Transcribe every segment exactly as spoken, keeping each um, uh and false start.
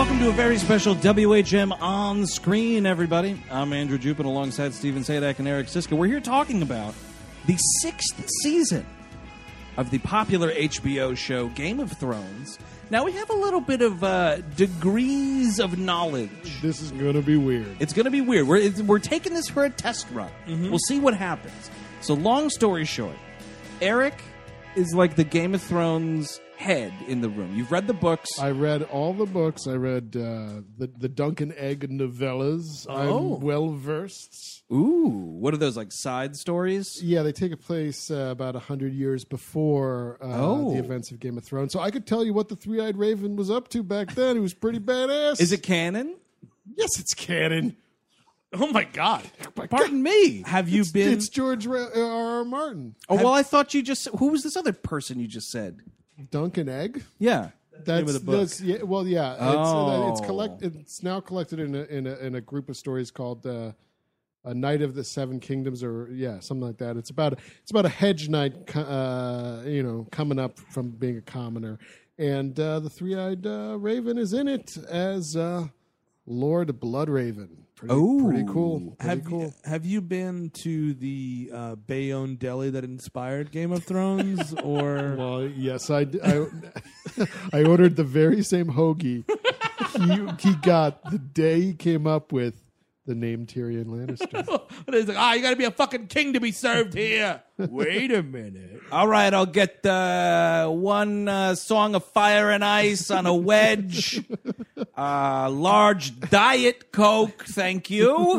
Welcome to a very special W H M On Screen, everybody. I'm Andrew Jupin alongside Steven Sadak and Eric Siska. We're here talking about the sixth season of the popular H B O show Game of Thrones. Now, we have a little bit of uh, degrees of knowledge. This is going to be weird. It's going to be weird. We're, it's, we're taking this for a test run. Mm-hmm. We'll see what happens. So, long story short, Eric is like the Game of Thrones head in the room. You've read the books. I read all the books. I read uh, the, the Duncan Egg novellas. Oh. I'm well-versed. Ooh, what are those, like side stories? Yeah, they take place uh, about one hundred years before uh, Oh. the events of Game of Thrones. So I could tell you what the Three-Eyed Raven was up to back then. He was pretty badass. Is it canon? Yes, it's canon. Oh my God! Pardon me. Have you It's, been? it's George R. R. Martin. Oh, well, I thought you just... Who was this other person you just said? Duncan Egg? Yeah. That's, of the book. that's yeah, well, yeah. It's, Oh. uh, it's collect. It's now collected in a in a, in a group of stories called uh, "A Knight of the Seven Kingdoms," or yeah, something like that. It's about it's about a hedge knight, co- uh, you know, coming up from being a commoner, and uh, the three-eyed uh, raven is in it as uh, Lord Bloodraven. Pretty, Oh. pretty cool. Pretty have cool. you, have you been to the uh, Bayonne deli that inspired Game of Thrones? Or Well, yes, I, d- I, I ordered the very same hoagie he, he got the day he came up with the name Tyrion Lannister. it's like, ah, you got to be a fucking king to be served here. Wait a minute. All right, I'll get uh, one uh, Song of Fire and Ice on a wedge. Uh, large Diet Coke, thank you.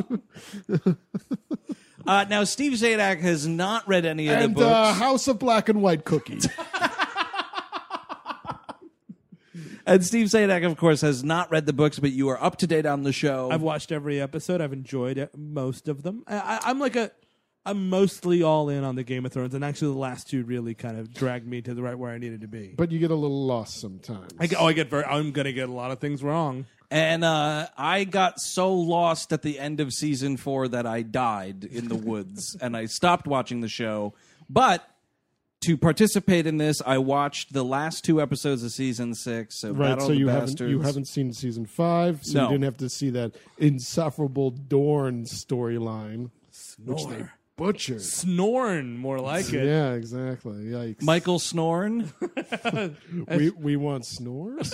Uh, now, Steve Zadak has not read any of And the books. uh, House of Black and White cookies. And Steve Zadak, of course, has not read the books, but you are up to date on the show. I've watched every episode. I've enjoyed it, most of them. I, I, I'm like a, I'm mostly all in on the Game of Thrones, and actually the last two really kind of dragged me to the right where I needed to be. But you get a little lost sometimes. I get, oh, I get very. I'm gonna get a lot of things wrong. And uh, I got so lost at the end of season four that I died in the woods, and I stopped watching the show. But to participate in this, I watched the last two episodes of season six. So Right, Battle so of the you Bastards. haven't you haven't seen season five, so No. you didn't have to see that insufferable Dorne storyline, which they Snore. butchered. Snoring, more like it. Yeah, exactly. Yikes. Michael Snorn. we we want snores.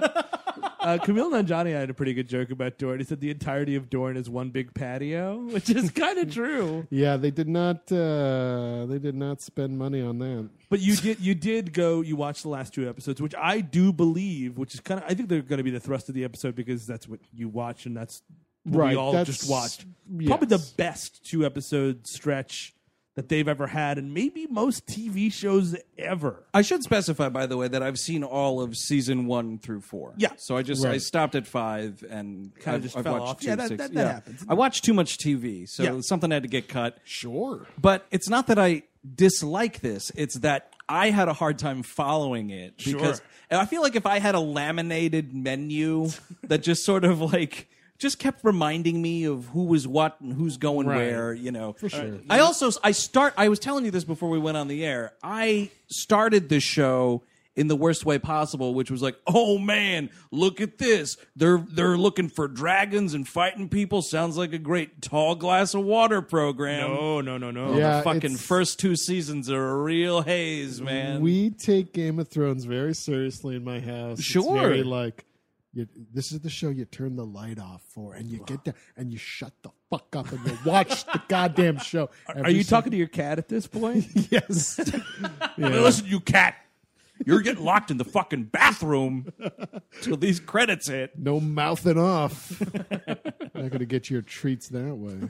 Uh, Camille Nanjiani had a pretty good joke about Dorne. He said the entirety of Dorne is one big patio, which is kind of true. Yeah, they did not. Uh, they did not spend money on that. But you did you did go, you watched the last two episodes, which I do believe, which is kind of, I think they're going to be the thrust of the episode because that's what you watch and that's what Right, we all that's- just watched. yes. Probably the best two episode stretch that they've ever had, and maybe most T V shows ever. I should specify, by the way, that I've seen all of season one through four. Yeah. So I just I Right. stopped at five and Kinda I've, just I've fell watched off. two, Yeah, that- six. that- that happens. I watched too much T V, so Yeah. something had to get cut. Sure. But it's not that I dislike this; it's that I had a hard time following it because Sure. and I feel like if I had a laminated menu that just sort of like. Just kept reminding me of who was what and who's going Right. where, you know. For sure. I also I start. I was telling you this before we went on the air. I started this show in the worst way possible, which was like, oh man, look at this. They're they're looking for dragons and fighting people. Sounds like a great tall glass of water program. No, no, no, no. Yeah. the fucking it's- first two seasons are a real haze, man. We take Game of Thrones very seriously in my house. It's Sure. very like. You, this is the show you turn the light off for, and you get down and you shut the fuck up and you watch the goddamn show. Are you talking to your cat at this point? Yes. Hey, listen, you cat. You're getting locked in the fucking bathroom till these credits hit. No mouthing off. Not going to get your treats that way.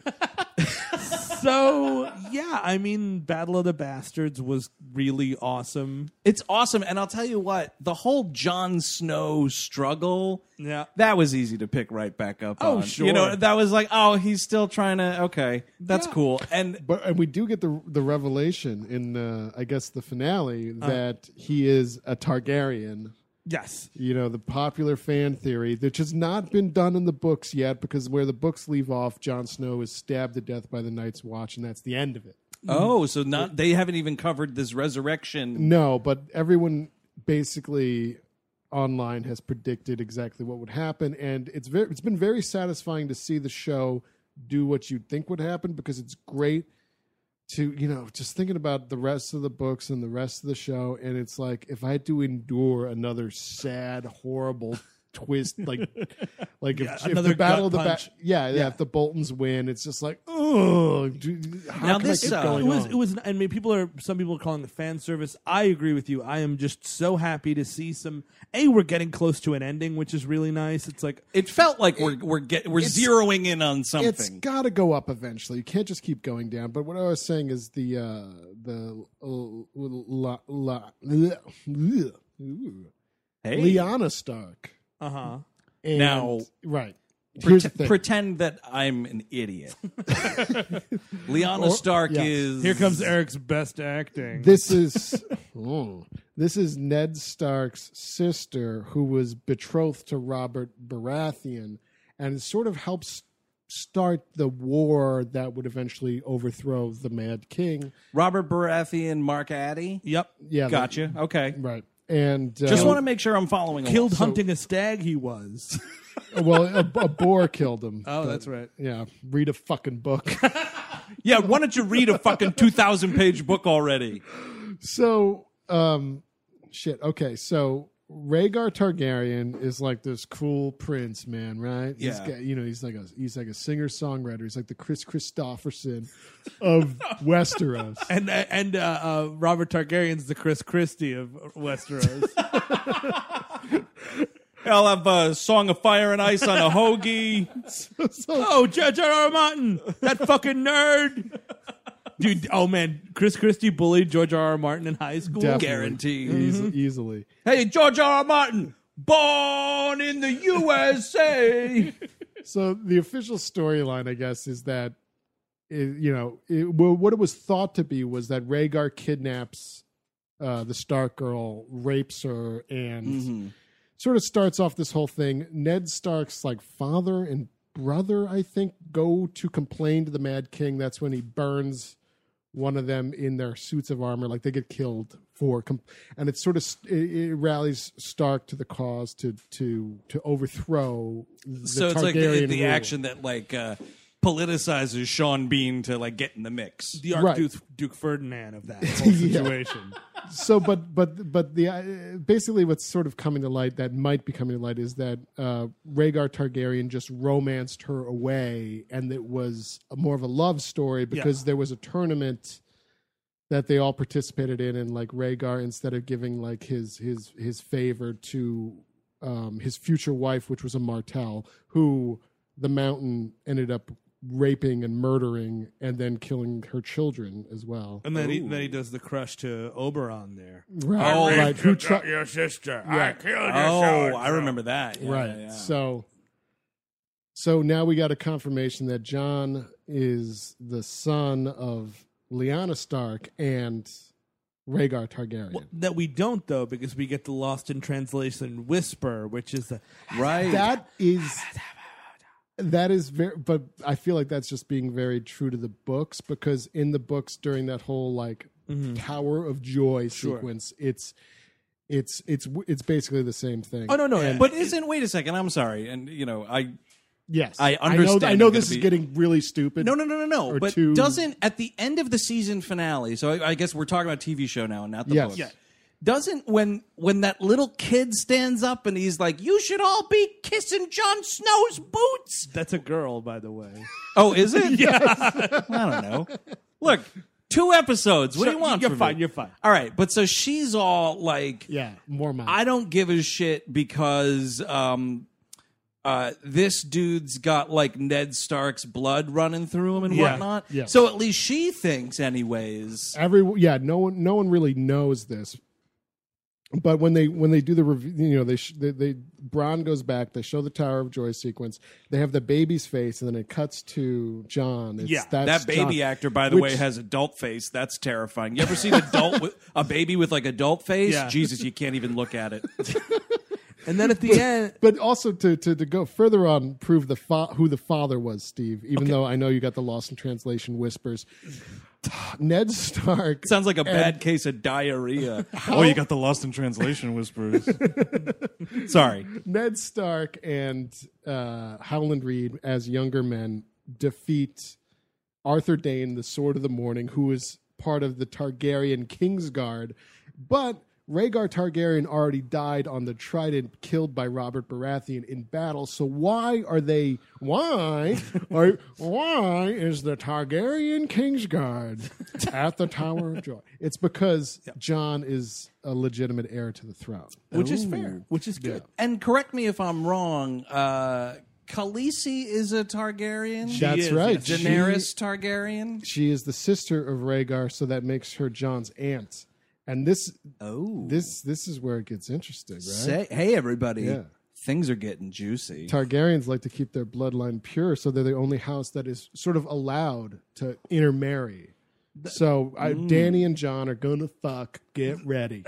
So, yeah, I mean, Battle of the Bastards was really awesome. It's awesome, and I'll tell you what, the whole Jon Snow struggle, Yeah. that was easy to pick right back up Oh, on. sure. You know, that was like, oh, he's still trying to, okay, that's Yeah. cool. And But and we do get the the revelation in uh, I guess the finale that he is a Targaryen. Yes. You know, the popular fan theory, which has not been done in the books yet, because where the books leave off, Jon Snow is stabbed to death by the Night's Watch, and that's the end of it. oh, so not they haven't even covered this resurrection. No, but everyone basically online has predicted exactly what would happen, and it's very it's been very satisfying to see the show do what you'd think would happen, because it's great to, you know, just thinking about the rest of the books and the rest of the show, and it's like, if I had to endure another sad, horrible twist, like like Yeah, if, if another the battle of gut the ba- punch. yeah, yeah, Yeah. if the Boltons win, it's just like, oh, how Now can this, I keep uh, going It was. on? It was. I mean, people are. Some people are calling it fan service. I agree with you. I am just so happy to see some. A, we're getting close to an ending, which is really nice. It's like It felt like we're we're get, we're it's- zeroing in on It's something. got to go up eventually. You can't just keep going down. But what I was saying is the uh, the uh, la, la, la, Hey, Lyanna Stark. uh huh. And, Now, right. Here's the Prete- thing. pretend that I'm an idiot. Lyanna Or- Stark yes. is Here comes Eric's best acting. This is oh, this is Ned Stark's sister, who was betrothed to Robert Baratheon, and it sort of helps start the war that would eventually overthrow the Mad King. Robert Baratheon, Mark Addy. Yep. Yeah, Gotcha. Okay. right. And uh, Just want to make sure I'm following. along. Killed hunting a stag. He was. well, a, a boar killed him. Oh, but, that's right. Yeah, read a fucking book. Yeah, why don't you read a fucking two thousand page book already? So, um, shit. Okay, so Rhaegar Targaryen is like this cool prince, man, right? He's Yeah. got, you know, he's like a he's like a singer songwriter. He's like the Chris Christopherson of Westeros. And and uh, uh, Robert Targaryen's the Chris Christie of Westeros. I'll have a Song of Fire and Ice on a hoagie. So, Oh, George R. R. Martin, that fucking nerd. Dude, oh man, Chris Christie bullied George R. R. Martin in high school. definitely. Guaranteed. Easy- easily. Hey, George R. R. Martin, born in the U S A. So the official storyline, I guess, is that it, you know it, well, what it was thought to be was that Rhaegar kidnaps uh, the Stark girl, rapes her, and Mm-hmm. sort of starts off this whole thing. Ned Stark's like father and brother, I think, go to complain to the Mad King. That's when he burns one of them in their suits of armor, like they get killed for, comp- and it sort of it, it rallies Stark to the cause to to to overthrow. The So it's Targaryen like the, the rule. action that like uh, politicizes Sean Bean to like get in the mix. The Right. Archduke Duke Ferdinand of that whole Yeah. situation. So, but but but the uh, basically what's sort of coming to light, that might be coming to light, is that uh, Rhaegar Targaryen just romanced her away, and it was a, more of a love story because Yeah. there was a tournament that they all participated in, and like Rhaegar, instead of giving like his his his favor to um, his future wife, which was a Martell, who the Mountain ended up raping and murdering, and then killing her children as well. And then he, then he does the crush to Oberon there. Right, Oh, right. Who tri- your sister. Yeah. killed Oh, I remember that. Yeah, right. yeah, yeah. So, so now we got a confirmation that Jon is the son of Lyanna Stark and Rhaegar Targaryen. Well, that we don't though, because we get the lost in translation whisper, which is the right. That is. That is very, but I feel like that's just being very true to the books, because in the books during that whole like Tower of Joy Sure. sequence, it's it's it's it's basically the same thing. Oh no no, And- But isn't wait a second? I'm sorry, and you know I yes, I know. understand I know I'm this gonna is be- getting really stupid. no no no no no. Or But two- doesn't at the end of the season finale? So I, I guess we're talking about T V show now, and not the Yes. books. Yeah. Doesn't when when that little kid stands up and he's like, "You should all be kissing Jon Snow's boots." that's a girl, by the way. Oh, is it? Yeah. I don't know. Look, two episodes. What do Sure, you want? You're from fine. me? You're fine. All right, but so she's all like, Yeah, more mine. I don't give a shit because um, uh, this dude's got like Ned Stark's blood running through him and Yeah, whatnot. yeah. So at least she thinks, anyways. Every yeah, no one no one really knows this. But when they when they do the review, you know, they, sh- they they Bronn goes back. They show the Tower of Joy sequence. They have the baby's face, and then it cuts to John. It's, Yeah, that's That baby Jon. actor, by the Which- way, has adult face. That's terrifying. You ever seen an adult with a baby with like adult face? Yeah. Jesus, you can't even look at it. And then at the end, But also to, to, to go further on, prove the fa- who the father was, Steve. Even though I know you got the lost in translation whispers, Ned Stark. Sounds like a and- bad case of diarrhea. Oh, you got the Lost in Translation whispers. Sorry. Ned Stark and uh, Howland Reed, as younger men, defeat Arthur Dayne, the Sword of the Morning, who is part of the Targaryen Kingsguard. But Rhaegar Targaryen already died on the Trident, killed by Robert Baratheon in battle. So why are they? Why are? Why is the Targaryen Kingsguard at the Tower of Joy? It's because Jon is a legitimate heir to the throne, which is fair, which is good. And correct me if I'm wrong. Uh, Khaleesi is a Targaryen. She That's is, right. yes. Daenerys Targaryen. She is the sister of Rhaegar, so that makes her Jon's aunt. And this, Oh, this, this is where it gets interesting, right? Say, hey everybody, Yeah. things are getting juicy. Targaryens like to keep their bloodline pure, so they're the only house that is sort of allowed to intermarry. So I, Danny and Jon are gonna fuck. Get ready.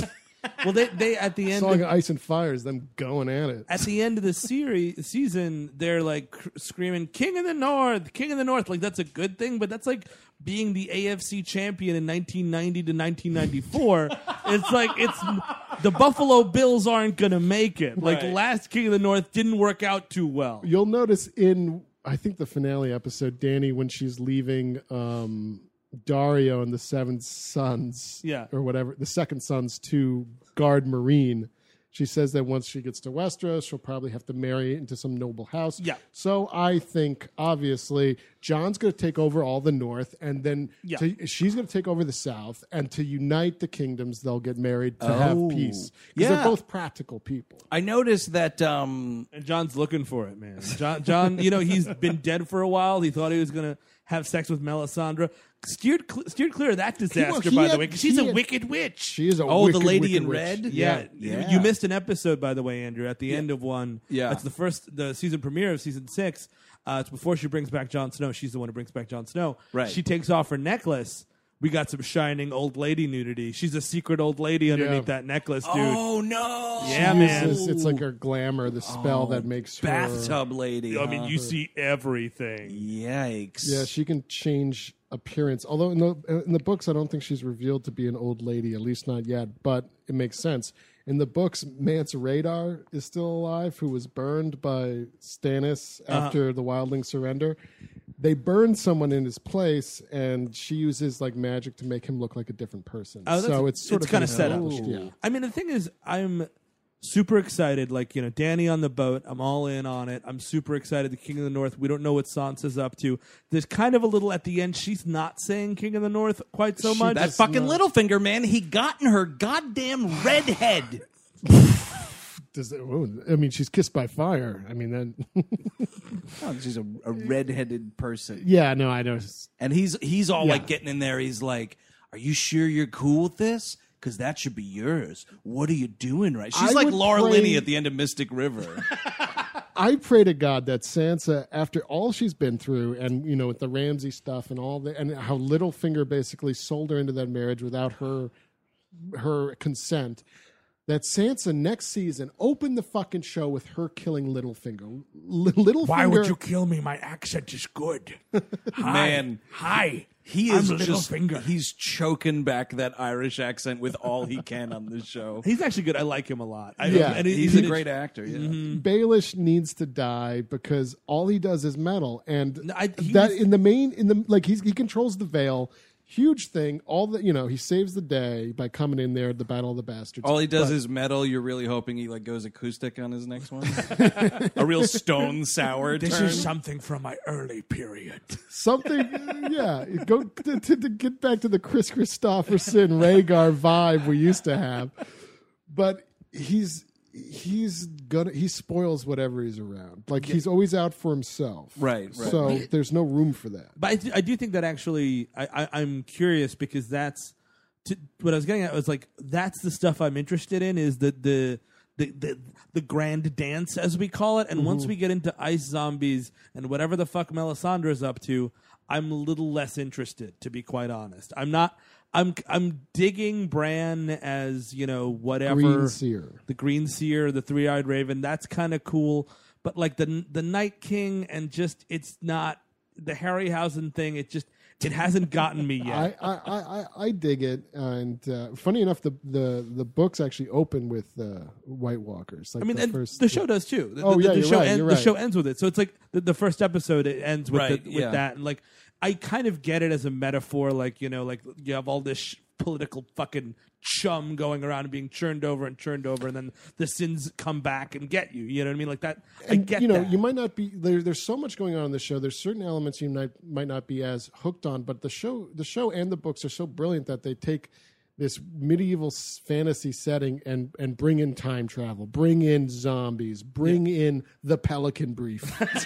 Well, they they at the end Song of, of Ice and Fire is them going at it. at the end of the series season, they're like cr- screaming "King of the North, King of the North." Like that's a good thing, but that's like being the A F C champion in nineteen ninety to nineteen ninety-four. It's like it's the Buffalo Bills aren't gonna make it. Like Right. last King of the North didn't work out too well. You'll notice in I think the finale episode, Danny, when she's leaving um, Dario and the Seven Sons, Yeah. or whatever, the second sons to guard Marine. She says that once she gets to Westeros, she'll probably have to marry into some noble house. Yeah. So I think, obviously, Jon's going to take over all the North, and then Yeah. to, she's going to take over the South, and to unite the kingdoms, they'll get married to Oh. have peace. Because Yeah. they're both practical people. I noticed that. Um, And John's looking for it, man. John, John, you know, he's been dead for a while. He thought he was going to have sex with Melisandre. Steered, cl- steered clear of that disaster, he by the had- way, 'cause she's he a had- wicked witch. She is a Oh, the wicked, lady wicked in witch. red? Yeah. Yeah. You missed an episode, by the way, Andrew, at the end of one. Yeah. It's the first, the season premiere of season six. Uh, it's before she brings back Jon Snow. She's the one who brings back Jon Snow. Right. She takes off her necklace. We got some shining old lady nudity. She's a secret old lady underneath Yeah. that necklace, dude. oh no! Yeah, She man. uses- it's like her glamour, the spell that makes her Bathtub lady. I mean, huh? you see everything. Yikes! Yeah, she can change appearance. Although in the in the books, I don't think she's revealed to be an old lady, at least not yet. But it makes sense. In the books, Mance Radar is still alive, who was burned by Stannis after the Wildlings surrender. They burned someone in his place, and she uses like magic to make him look like a different person. Oh, that's- so it's sort it's of kinda set up. established, Yeah. I mean, the thing is, I'm super excited. Like, you know, Danny on the boat. I'm all in on it. I'm super excited. The King of the North. We don't know what Sansa's up to. There's kind of a little at the end. She's not saying King of the North quite so She much. That does fucking not- Littlefinger man, he got in her goddamn redhead. Does it, oh, I mean, she's kissed by fire. I mean, then Oh, she's a, a redheaded person, yeah, no, I know. and he's he's all Yeah. like getting in there. He's like, "Are you sure you're cool with this? Because that should be yours. What are you doing right?" She's I like would Laura pray- Linney at the end of Mystic River. I pray to God that Sansa, after all she's been through, and you know, with the Ramsay stuff and all the, and how Littlefinger basically sold her into that marriage without her her consent, that Sansa next season open the fucking show with her killing Littlefinger. L- Littlefinger. kill me? My accent is good. Man, Hi. he is just he's choking back that Irish accent with all he can on this show. He's actually good. I like him a lot. I, Yeah. and he- He's he's a great actor. Yeah. Baelish needs to die because all he does is metal, and No, I- he that was- in the main in the like he's he controls the Veil. Huge thing. All the you know he saves the day by coming in there at the Battle of the Bastards. All he does But- is metal. You're really hoping he like goes acoustic on his next one. A real stone sour turn. something from my early period. something. Yeah, go to, to, to get back to the Chris Christopherson Rhaegar vibe we used to have, but he's he's gonna he spoils whatever he's around. Like he's always out for himself. Right, right. So there's no room for that. But I, th- I do think that actually, I, I, I'm curious because that's to, what I was getting at was like that's the stuff I'm interested in is the the the the, the grand dance as we call it. And once we get into ice zombies and whatever the fuck Melisandre's up to, I'm a little less interested, to be quite honest. I'm not. I'm I'm digging Bran as you know whatever Green Seer. the Green Seer, the Three Eyed Raven. That's kind of cool. But like the the Night King and just it's not the Harryhausen thing. It just it hasn't gotten me yet. I, I, I, I dig it, and uh, funny enough, the, the, the books actually open with uh, White Walkers. Like I mean, the, and first, the show does too. The, Oh, the, yeah, the you're show right, end- you're the right. show ends with it. So it's like the, the first episode it ends with Right, the, with yeah. that, and like I kind of get it as a metaphor. Like you know, like you have all this sh- political fucking chum going around and being churned over and churned over, and then the sins come back and get you. You know what I mean? Like that. I And, get you know, that. you might not be there. There's so much going on in the show. There's certain elements you might might not be as hooked on, but the show, the show and the books are so brilliant that they take this medieval s- fantasy setting and and bring in time travel, bring in zombies, bring in the Pelican Brief.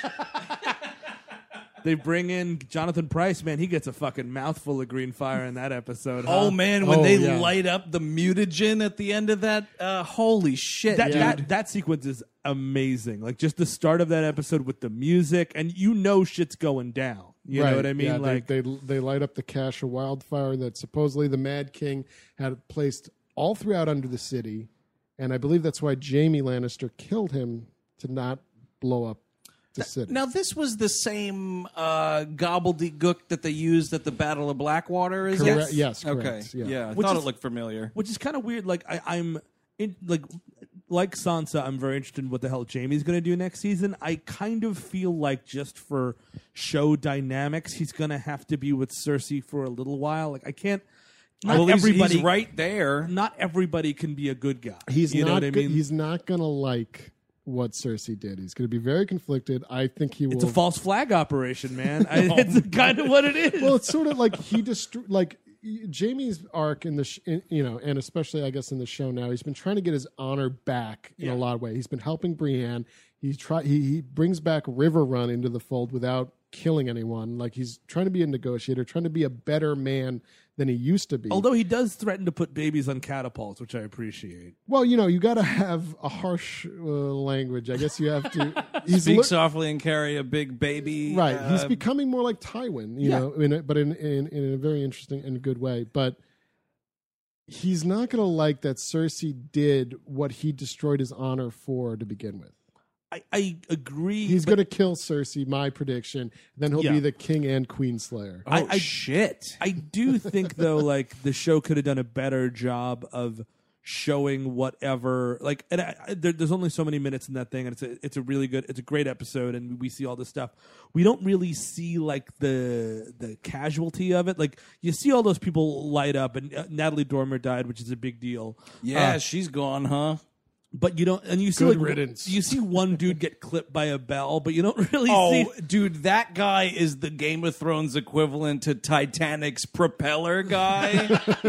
They bring in Jonathan Pryce, man. He gets a fucking mouthful of green fire in that episode. Huh? Oh man, when Oh, they yeah. light up the mutagen at the end of that, uh, holy shit, that, dude. that that sequence is amazing. Like just the start of that episode with the music, and you know shit's going down. You Right, know what I mean? yeah, like they, they they light up the cache of wildfire that supposedly the Mad King had placed all throughout under the city, and I believe that's why Jaime Lannister killed him to not blow up the city. Now this was the same uh, gobbledygook that they used at the Battle of Blackwater, is Correct- it? yes, Okay. correct, yeah. Yeah, I Which thought is- it looked familiar. which is kind of weird. Like I, I'm in, like like Sansa. I'm very interested in what the hell Jaime's going to do next season. I kind of feel like just for show dynamics, he's going to have to be with Cersei for a little while. Like I can't. Not Well, he's, everybody. he's right there. Not everybody can be a good guy. He's you not. know what I go- mean? He's not going to like what Cersei did. He's going to be very conflicted. I think he will. It's a false flag operation, man. I, it's kind of what it is. Well, it's sort of like he destroyed. Like Jamie's arc in the, sh- in, you know, and especially I guess in the show now, he's been trying to get his honor back in Yeah. a lot of ways. He's been helping Brienne. He try he, he brings back River Run into the fold without killing anyone. Like he's trying to be a negotiator, trying to be a better man than he used to be. Although he does threaten to put babies on catapults, which I appreciate. well, you know, you got to have a harsh uh, language. I guess you have to. He's Speak li- softly and carry a big baby. Right, uh, he's becoming more like Tywin, you Yeah. know, in a, but in, in in a very interesting and good way. But he's not going to like that Cersei did what he destroyed his honor for to begin with. I, I agree. He's but going to kill Cersei, my prediction. Then he'll Yeah. be the king and queen slayer. Oh I- I- shit! I do think though, like the show could have done a better job of showing whatever. Like, and I, I- there, there's only so many minutes in that thing, and it's a it's a really good, it's a great episode, and we see all this stuff. We don't really see like the the casualty of it. Like you see all those people light up, and uh, Natalie Dormer died, which is a big deal. yeah, Uh, she's gone, huh? but you don't, and you see Good like riddance. you see one dude get clipped by a bell, but you don't really Oh, see. dude, that guy is the Game of Thrones equivalent to Titanic's propeller guy.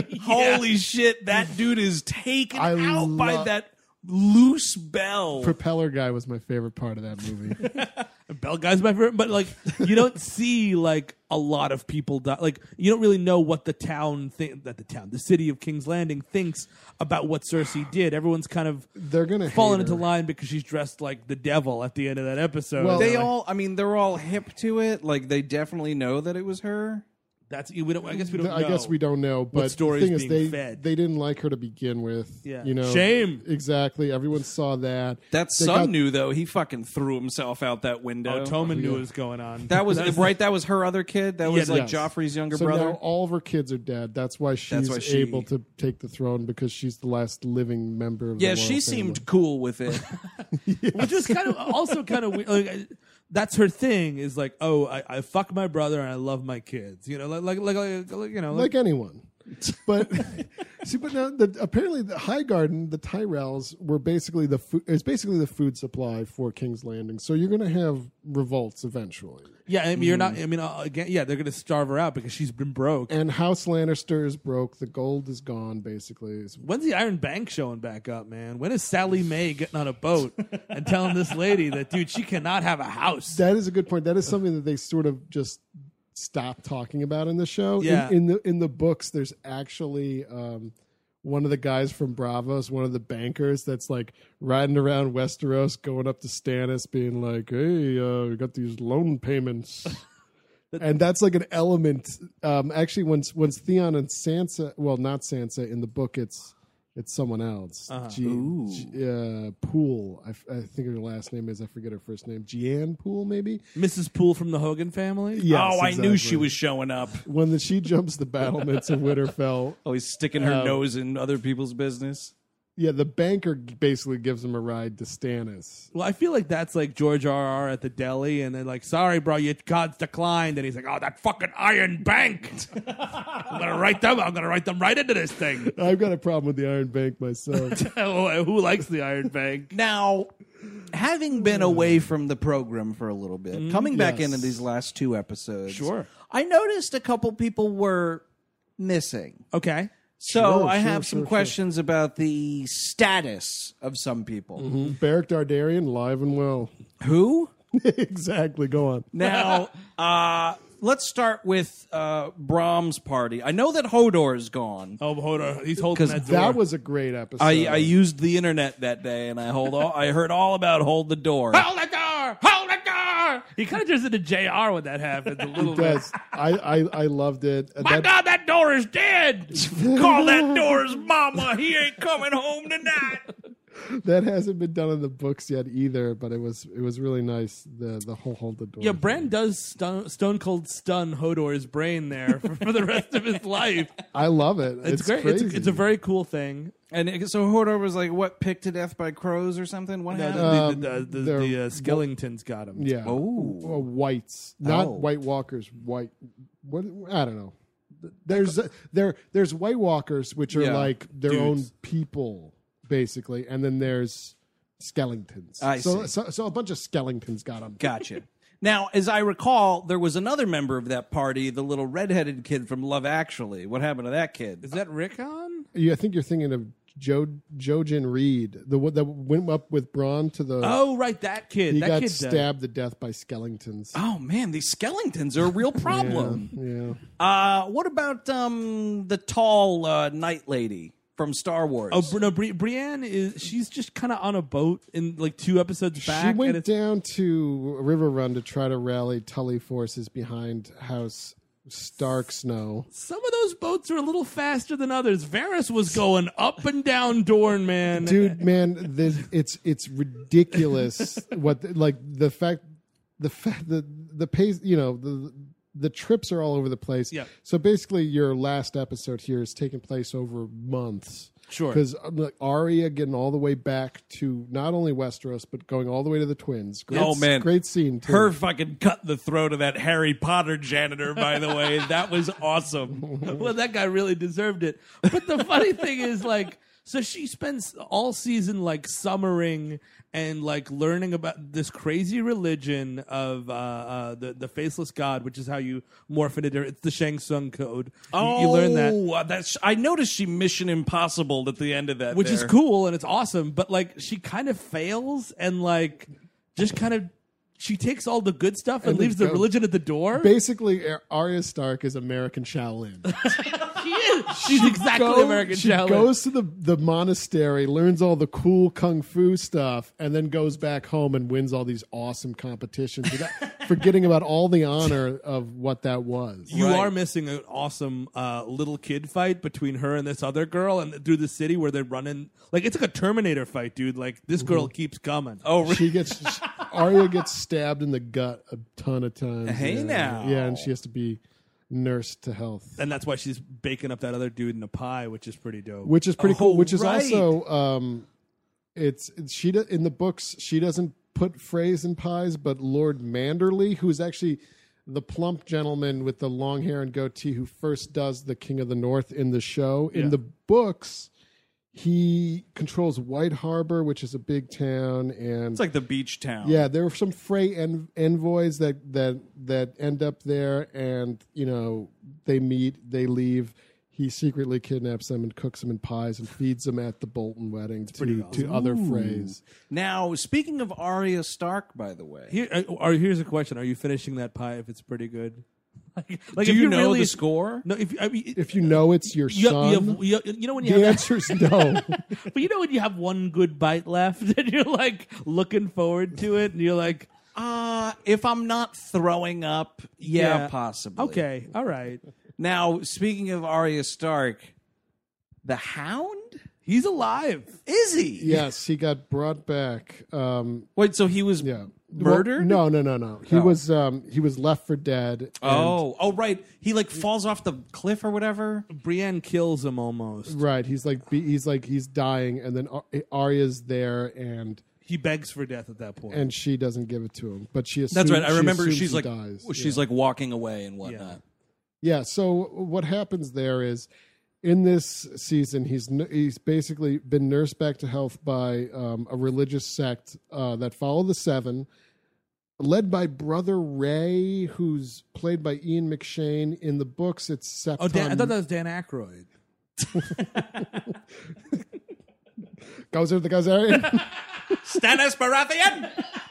Holy shit, that dude is taken I out by lo- that loose bell. Propeller guy was my favorite part of that movie. Bell guy's my favorite, but like you don't see like a lot of people die. Like you don't really know what the town think that the town, the city of King's Landing thinks about what Cersei did. Everyone's kind of They're going to fallen into line because she's dressed like the devil at the end of that episode. Well, And they they're like, all, I mean, they're all hip to it. Like, they definitely know that it was her. that's we don't. I guess we don't. I know. guess we don't know, but story the thing is is, being they fed. they didn't like her to begin with. Yeah. You know, Shame. Exactly. Everyone saw that. That They son got- knew, though. He fucking threw himself out that window. Oh, Tommen knew what was going on. That was, right. That was her other kid. That was Yeah, like yes. Joffrey's younger So brother. now all of her kids are dead. That's why she's why she- able to take the throne because she's the last living member of yeah, the royal she family. seemed cool with it. Which was kind of also kind of weird. Like, I- that's her thing. Is like, oh, I, I fuck my brother and I love my kids. You know, like like like, like, like you know, like anyone. But see, but now the, apparently the Highgarden, the Tyrells were basically the food. It's basically the food supply for King's Landing. So you're going to have revolts eventually. yeah. I mean, you're not. I mean, uh, again, yeah, they're gonna starve her out because she's been broke. And House Lannister is broke. The gold is gone. Basically, It's- When's the Iron Bank showing back up, man? When is Sally Mae getting on a boat and telling this lady that, dude, she cannot have a house? that is a good point. That is something that they sort of just stopped talking about in the show. In- Yeah. In, the in the books, there's actually um, one of the guys from Bravos, one of the bankers, that's like riding around Westeros, going up to Stannis, being like, "Hey, uh, we got these loan payments." And that's like an element. Um, actually, once once Theon and Sansa, well, not Sansa in the book, it's It's someone else. Uh-huh. G, G, uh, Poole. I, f- I think her last name is. I forget her first name. Jeanne Poole, maybe. Missus Poole from the Hogan family. Yes, oh, I knew exactly. she was showing up. When the, she jumps the battlements of Winterfell. Always sticking her Um, nose in other people's business. Yeah, the banker basically gives him a ride to Stannis. Well, I feel like that's like George R R at the deli, and they're like, "Sorry, bro, your card's declined," and he's like, "Oh, that fucking Iron Bank! I'm gonna write them. I'm gonna write them right into this thing." I've got a problem with the Iron Bank myself. Who likes the Iron Bank? Now, having been away from the program for a little bit, coming back Yes. into these last two episodes, Sure. I noticed a couple people were missing. Okay. So Sure, I sure, have sure, some sure. questions about the status of some people. Beric Dondarrion, live and well. Who? Exactly. Go on. Now, uh, let's start with uh, Brahm's party. I know that Hodor's gone. Oh, hold on. He's holding 'Cause that door. That was a great episode. I, I used the internet that day, and I hold all, I heard all about hold the door. Hold the door! Hold the door! He kind of turns into J R when that happens a little bit. Yes, I, I, I loved it. My That- God, that door is dead! Call that door's mama. He ain't coming home tonight. that hasn't been done in the books yet either, but it was it was really nice. The the whole hold the door. Yeah, Bran does stun, stone cold stun Hodor's brain there for, for the rest of his life. I love it. It's, It's, great. Crazy. It's, it's a very cool thing. And it, so Hodor was like, what, picked to death by crows or something? What No, happened? the, Um, the, the, the, they're- the uh, Skellingtons got him. yeah. Oh. Uh, whites, not Oh. White Walkers. White. What? I don't know. There's there there's White Walkers, which are Yeah. like their Dudes. own people, basically, and then there's Skellingtons. I so, see. so so a bunch of Skellingtons got them. Gotcha. Now, as I recall, there was another member of that party, the little redheaded kid from Love Actually. What happened to that kid? Is that Rickon? Yeah, I think you're thinking of Joe Jojen Reed, the one that went up with Braun to the. Oh, right, that kid. he that got kid stabbed to death by Skellingtons. Oh, man, these Skellingtons are a real problem. Yeah. Uh, what about um, the tall uh, night lady from Star Wars? Oh, Bri- no, Bri- Brienne is, she's just kind of on a boat in like two episodes back. She and went it's, down to River Run to try to rally Tully forces behind House Stark Snow. some of those boats are a little faster than others. Varys was going up and down Dorne, man. Dude, man, this, it's it's ridiculous. what the, like the fact the fact the the pace, you know, the the trips are all over the place. Yeah. So basically, your last episode here is taking place over months. Sure. Because like, Arya getting all the way back to not only Westeros, but going all the way to the twins. Great, Oh, man. great scene. Too. Her fucking cut the throat of that Harry Potter janitor, by the way. That was awesome. Well, that guy really deserved it. But the funny thing is, like, so she spends all season like summering and like learning about this crazy religion of uh, uh, the the faceless god, which is how you morph it into. It's the Shang Tsung code. You- Oh, you, learn that, That's, I noticed she Mission Impossible at the end of that. which is there. cool and it's awesome. But like, she kind of fails and like just kind of she takes all the good stuff and, And leaves then the go- religion at the door. Basically, Ar- Arya Stark is American Shaolin. She is. She's exactly Go- American she Shaolin. goes to the, the monastery, learns all the cool kung fu stuff, and then goes back home and wins all these awesome competitions, without- forgetting about all the honor of what that was. You Right. are missing an awesome uh, little kid fight between her and this other girl, and through the city where they're running. Like it's like a Terminator fight, dude. Like this girl keeps coming. Oh, really? She gets Arya gets stabbed in the gut a ton of times. Hey, yeah. now. yeah, and she has to be nursed to health, And that's why she's baking up that other dude in a pie, which is pretty dope. which is pretty Oh, cool. Which is right. also um, it's, it's she do, in the books she doesn't put Freys in pies, but Lord Manderley, who's actually the plump gentleman with the long hair and goatee who first does the King of the North in the show. In Yeah. the books, he controls White Harbor, which is a big town, and It's like the beach town. yeah, there were some Frey en- envoys that that that end up there, and you know they meet, they leave. He secretly kidnaps them and cooks them in pies and feeds them at the Bolton wedding to, to other Freys. Now, speaking of Arya Stark, by the way, Here, uh, or here's a question: are you finishing that pie if it's pretty good? Like, like do if you you're know really, the score? No, if I mean, If you know it's your you, son, you, have, you, you know when you the have answer is no. but you know when you have one good bite left and you're like looking forward to it and you're like, Uh, if I'm not throwing up, yeah, Yeah. possibly. okay, all right. Now, speaking of Arya Stark, the Hound? He's alive. Is he? Yes, he got brought back. Um, Wait, so he was yeah, murdered? Well, no, no, no, no. He Oh. was um, he was left for dead. and- Oh, oh, right. He like falls off the cliff or whatever. Brienne kills him almost. right. He's like be- he's like he's dying, and then Ar- Arya's there, and He begs for death at that point. and she doesn't give it to him. But she assumes, That's right. I she remember assumes she's he like dies. she's yeah. like walking away and whatnot. Yeah. So what happens there is, in this season, he's n- he's basically been nursed back to health by um, a religious sect uh, that follow the Seven, led by Brother Ray, who's played by Ian McShane. In the books, it's Septon. oh, Dan, I thought that was Dan Aykroyd. Gozer the Gozerian. Stannis Baratheon.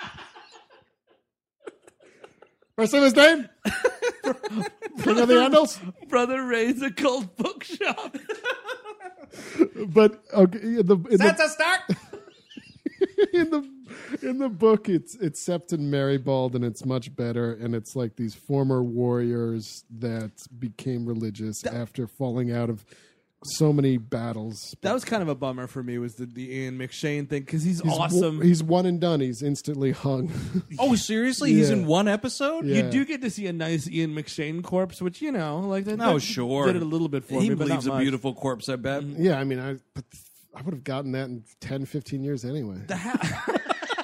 Rest of his name. King of the Andals. Brother Ray's a cult bookshop. But okay, in the in the, Sansa Stark. in the in the book, it's it's Septon Marybald, and it's much better. And it's like these former warriors that became religious after falling out of so many battles. That was kind of a bummer for me, was the, the Ian McShane thing, because he's, He's awesome. One, he's one and done. He's instantly hung. Oh, seriously? He's Yeah. in one episode? Yeah. You do get to see a nice Ian McShane corpse, which, you know, like that, Oh, that sure. did it a little bit for he me, but leaves not a much. beautiful corpse, I bet. Yeah, I mean, I but I would have gotten that in ten, fifteen years anyway. The, ha-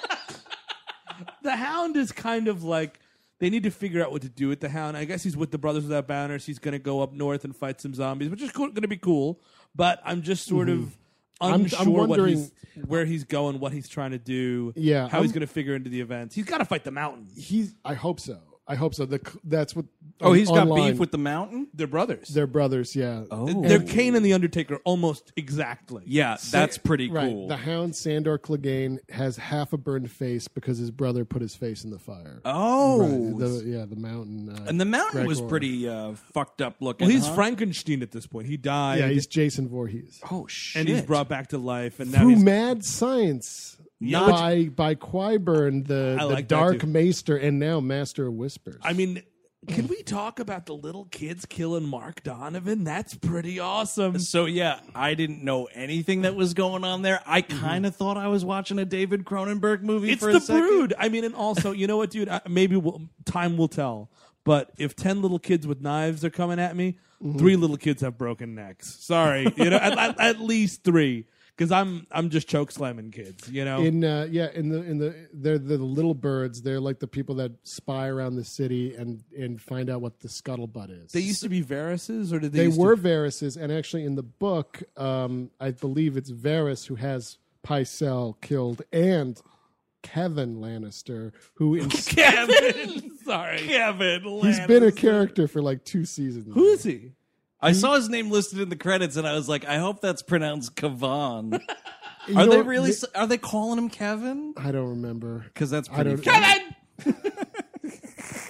the Hound is kind of like, they need to figure out what to do with the Hound. I guess he's with the Brothers Without Banners. He's going to go up north and fight some zombies, which is cool, going to be cool. But I'm just sort of I'm- unsure I'm what wondering- he's, where he's going, what he's trying to do, Yeah, how he's I'm- going to figure into the events. He's got to fight the Mountain. He's. I hope so. I hope so. The, that's what. Oh, he's got online, beef with the Mountain? They're brothers. their brothers. Yeah. Oh. They're Kane and the Undertaker almost exactly. Yeah, that's pretty Right. cool. The Hound, Sandor Clegane, has half a burned face because his brother put his face in the fire. Oh. Right. The, yeah, the Mountain. Uh, And the Mountain was Gregor. pretty uh, fucked up looking. Well, he's huh? Frankenstein at this point. He died. Yeah, he's Jason Voorhees. Oh, shit. and he's brought back to life. And now Through he's mad science. Not- by by Qyburn, the, I the like that Dark too. Maester, and now Master of Whispers. I mean, can we talk about the little kids killing Mark Donovan? That's pretty awesome. So, yeah, I didn't know anything that was going on there. I kind of thought I was watching a David Cronenberg movie It's for the a second. Brood. I mean, and also, you know what, dude? I, maybe we'll, time will tell. But if ten little kids with knives are coming at me, three little kids have broken necks. Sorry, you know, at, at, at least three. Because I'm I'm just choke slamming kids, you know. in uh, yeah, in the in the they're, they're the little birds. They're like the people that spy around the city and and find out what the scuttlebutt is. They used to be Varys's, or did they? They used were To... Varys's, and actually in the book, um, I believe it's Varys who has Pycelle killed, and Kevin Lannister, who in, Kevin. Sorry, Kevin he's been a character for like two seasons. who is he? I saw his name listed in the credits, and I was like, I hope that's pronounced Kavan. You Are know, they really? they- Are they calling him Kevin? I don't remember. Because that's I pretty. don't- funny. Kevin.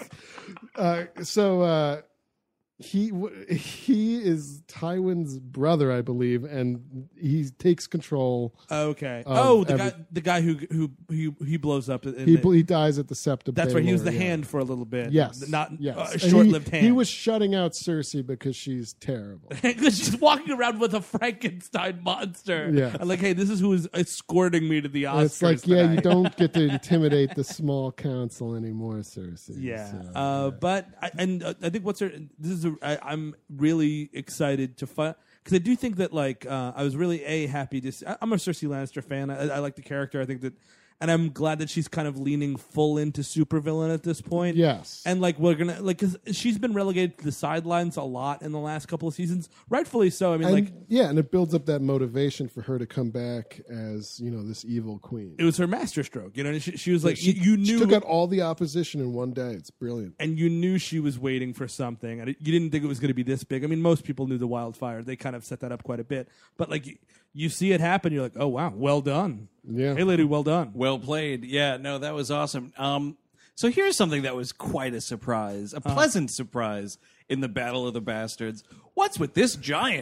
Uh, so uh, he w- he is Tywin's brother, I believe, and he takes control. Okay. Um, oh, the every- guy, the guy who who he, he blows up. In He the, he dies at the Sept of that's right. He was Baelor, the yeah. hand for a little bit. Yes, not yes. uh, a And he- short-lived hand. He was shutting out Cersei because she's terrible. because she's walking around with a Frankenstein monster. Yeah. I'm like, hey, this is who is escorting me to the Oscars. It's like, yeah, tonight. you don't get to intimidate the small council anymore, Cersei. Yeah, So, uh, but I, and uh, I think what's her, this is a, I, I'm really excited to find because I do think that like uh, I was really a happy to see, I, I'm a Cersei Lannister fan. I, I like the character. I think that, and I'm glad that she's kind of leaning full into supervillain at this point. yes. And like we're gonna like because she's been relegated to the sidelines a lot in the last couple of seasons, rightfully so. I mean, And, like yeah, and it builds up that motivation for her to come back as, you know, this evil queen. it was her masterstroke. You know, she, she was like she, you, you she knew took out all the opposition in one day. It's brilliant. and you knew she was waiting for something, and it- you didn't think it was going to be this big. I mean, most people knew the wildfire; they kind of set that up quite a bit. But like, you, you see it happen, you're like, "Oh wow, well done, Yeah. hey lady, well done." Well played. Yeah, no, that was awesome. Um, so here's something that was quite a surprise, a pleasant surprise in the Battle of the Bastards. What's with this giant?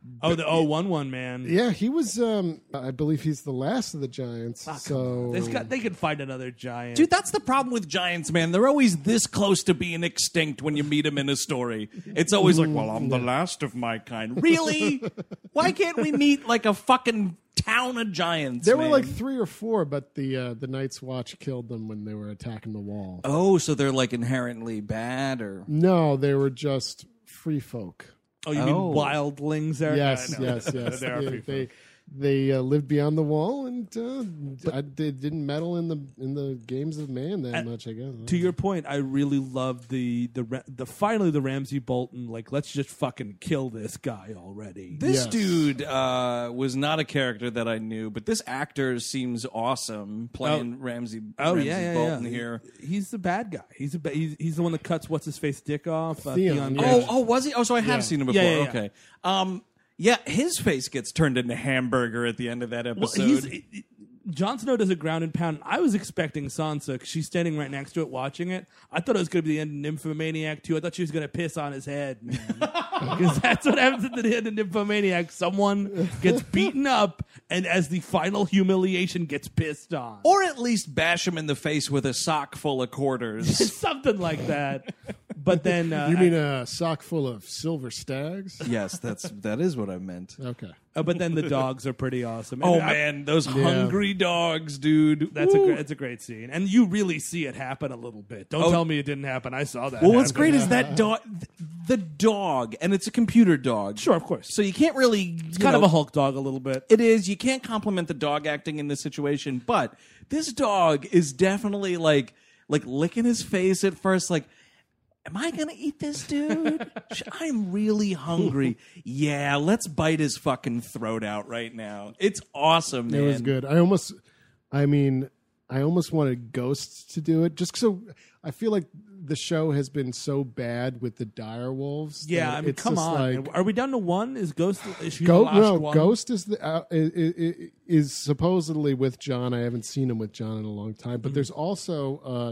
Oh, the oh one one man. Yeah, he was. Um, I believe he's the last of the giants. Ah, come so on. There's got, they could find another giant. Dude, that's the problem with giants, man. They're always this close to being extinct when you meet them in a story. It's always like, well, I'm the last of my kind. Really? Why can't we meet like a fucking town of giants? there man? were like three or four, but the uh, the Night's Watch killed them when they were attacking the wall. Oh, so they're like inherently bad, or No, they were just free folk. oh, you Oh. mean wildlings? Eric? Yes, I know. yes, yes. They are Yeah, free they folk. they uh, lived beyond the wall, and uh, I, they didn't meddle in the in the games of man that much. I guess. To your point, I really love the the Ra- the finally the Ramsay Bolton, like, let's just fucking kill this guy already. this Yes. dude uh, was not a character that I knew, but this actor seems awesome playing Ramsey. Oh Ramsey yeah, yeah, Bolton yeah. here. He's the bad guy. He's a ba- he's, he's the one that cuts what's his face dick off. Uh, Theon, yeah. Oh, oh, was he? Oh, so I have Yeah. seen him before. Yeah, yeah, yeah. Okay. Um, yeah, his face gets turned into hamburger at the end of that Well, episode. he's, it, it- Jon Snow does a ground and pound. I was expecting Sansa because she's standing right next to it watching it. I thought it was going to be the end of Nymphomaniac too. I thought she was going to piss on his head, man. Because that's what happens at the end of Nymphomaniac. Someone gets beaten up, and as the final humiliation, gets pissed on. or at least bash him in the face with a sock full of quarters. It's something like that. But then uh, You mean a sock full of silver stags? Yes, that's that is what I meant. Okay. uh, but then the dogs are pretty awesome. Oh And I- man, those hungry dogs, dude. That's a Woo. great, it's a great scene, and you really see it happen a little bit. Don't Oh. tell me it didn't happen. I saw that. Well, what's happen. great is that dog, the dog, and it's a computer dog. Sure, of course. So you can't really. It's kind of a Hulk dog a little bit. It is. You can't compliment the dog acting in this situation, but this dog is definitely like like licking his face at first, like, am I gonna eat this dude? I'm really hungry. Yeah, let's bite his fucking throat out right now. It's awesome, man. It was good. I almost, I mean, I almost wanted Ghosts to do it, just so I feel like the show has been so bad with the dire wolves. Yeah, that I mean, it's come just on. like- Are we down to one? Is Ghost is she Go, the last no, one? Ghost is the uh, is, is supposedly with John. I haven't seen him with John in a long time, Mm-hmm. but there's also uh,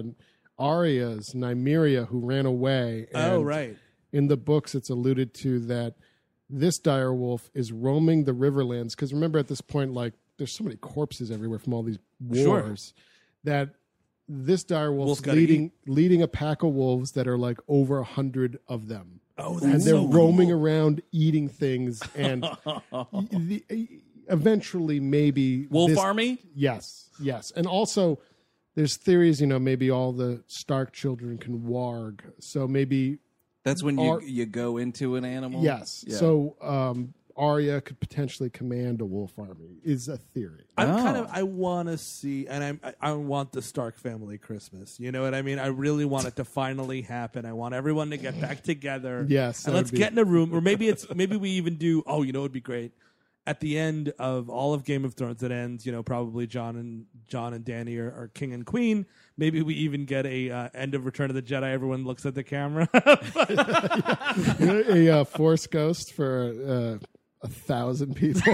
Arya's Nymeria who ran away. Oh, and right. In the books, it's alluded to that this dire wolf is roaming the Riverlands because remember at this point, like there's so many corpses everywhere from all these Sure. wars that this dire Wolf's wolf's gotta leading leading a pack of wolves that are like over a hundred of them. Oh, And that's they're so roaming cool. around eating things and the, eventually maybe Wolf this- Army? Yes, yes. And also there's theories, you know, maybe all the Stark children can warg. So maybe That's when you Ar- you go into an animal. yes. Yeah. So um Arya could potentially command a wolf army is a theory. I'm Oh. kind of. I want to see, and I'm, I I want the Stark family Christmas. You know what I mean? I really want it to finally happen. I want everyone to get back together. Yes, that and would let's be- get in a room, or maybe it's maybe we even do. Oh, you know, it'd be great. At the end of all of Game of Thrones, it ends. You know, probably John and John and Danny are, are king and queen. Maybe we even get a uh, end of Return of the Jedi. Everyone looks at the camera. a uh, force ghost for uh, a thousand people.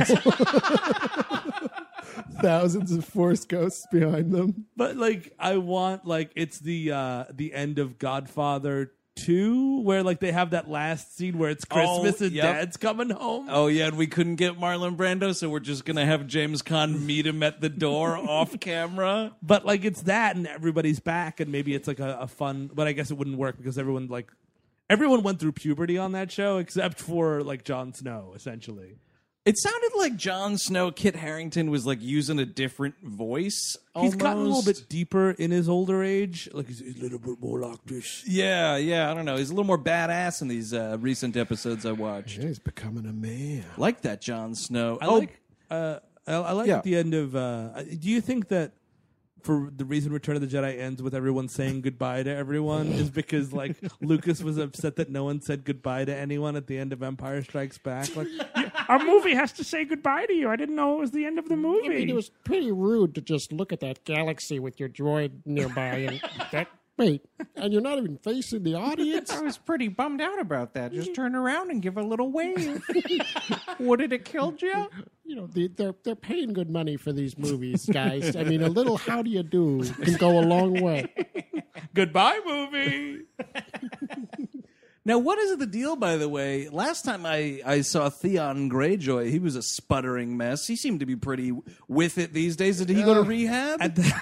Thousands of force ghosts behind them. But like, I want like it's the uh the end of Godfather two, where like they have that last scene where it's Christmas Oh, and yep. Dad's coming home. Oh yeah, and we couldn't get Marlon Brando, so we're just gonna have James Caan meet him at the door off camera. But like, it's that, and everybody's back, and maybe it's like a, a fun. But I guess it wouldn't work because everyone like everyone went through puberty on that show except for like Jon Snow, essentially. It sounded like Jon Snow, Kit Harington was like using a different voice. He's gotten a little almost. bit deeper in his older age. Like he's a little bit more like this. Yeah, yeah. I don't know. He's a little more badass in these uh, recent episodes I watched. Yeah, he's becoming a man. Like that Jon Snow. I oh, like. Uh, I, I like Yeah. at the end of. Uh, do you think that for the reason Return of the Jedi ends with everyone saying goodbye to everyone is because like Lucas was upset that no one said goodbye to anyone at the end of Empire Strikes Back? Like, A movie has to say goodbye to you. I didn't know it was the end of the movie. I mean, it was pretty rude to just look at that galaxy with your droid nearby and that. Wait, and you're not even facing the audience? I was pretty bummed out about that. Just turn around and give a little wave. Would it have killed you? You know, the, they're they're paying good money for these movies, guys. I mean, a little "how do you do" can go a long way. goodbye, movie. Now, what is the deal, by the way? Last time I, I saw Theon Greyjoy, he was a sputtering mess. He seemed to be pretty with it these days. Did he go to rehab? At the-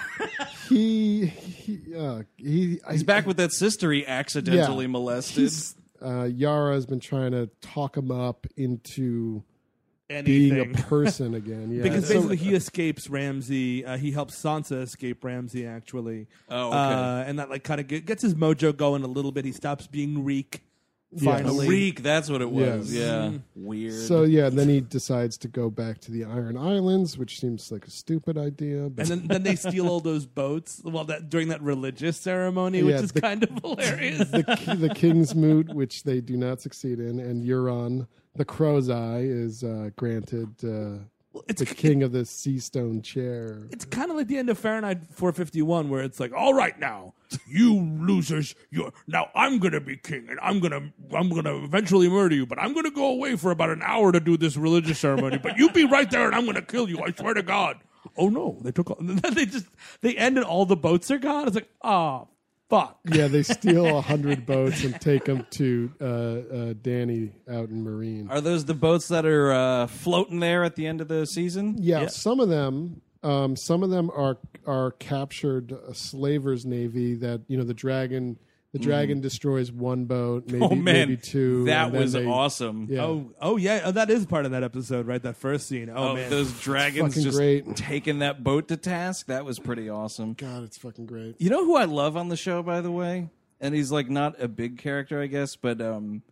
He he uh, he He's back with that sister he accidentally Yeah. molested. He's, uh, Yara has been trying to talk him up into being anything. a person again. Yeah, Because So- basically he escapes Ramsay. Uh, he helps Sansa escape Ramsay, actually. Oh, okay. Uh, and that like kind of get, gets his mojo going a little bit. He stops being Reek. Finally, Reek, that's what it was. Yes. Yeah. Weird. So yeah, then he decides to go back to the Iron Islands, which seems like a stupid idea. But and then, then they steal all those boats. Well, that during that religious ceremony, which Yeah, is the- kind of hilarious. the the King's Moot, which they do not succeed in, and Euron, the Crow's Eye, is uh, granted uh, it's the king of the Sea Stone chair. It's kind of like the end of Fahrenheit four fifty-one, where it's like, all right, now you losers, you now I'm gonna be king, and I'm gonna I'm gonna eventually murder you, but I'm gonna go away for about an hour to do this religious ceremony. But you be right there, and I'm gonna kill you. I swear to God. Oh no, they took. All, they just they end and all the boats are gone. It's like, oh fuck. Yeah, they steal a hundred boats and take them to uh, uh, Danny out in Marine. Are those the boats that are uh, floating there at the end of the season? Yeah, Yeah. some of them, um, some of them are are captured uh, slavers' navy. That you know, the dragon, the dragon destroys one boat, maybe Oh, man. maybe two. That and then was they- awesome. Yeah. Oh, oh yeah, oh, that is part of that episode, right? That first scene. Oh, Oh, man, those dragons fucking just great. taking that boat to task. That was pretty awesome. God, it's fucking great. You know who I love on the show, by the way? And he's like not a big character, I guess, but um,